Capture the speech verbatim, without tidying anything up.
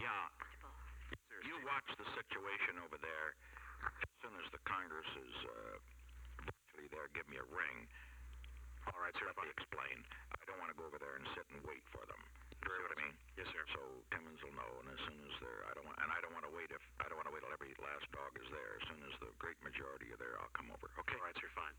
Yeah. Sir, You watch the situation over there. As soon as the Congress is uh, virtually there, give me a ring. All right, sir. Let me explain. I don't want to go over there and sit and wait for them. You see what I mean? Yes, sir. So Timmons will know, and as soon as they're, I don't want, and I don't want to wait if I don't want to wait till every last dog is there. As soon as the great majority are there, I'll come over. Okay. All right, sir. Fine.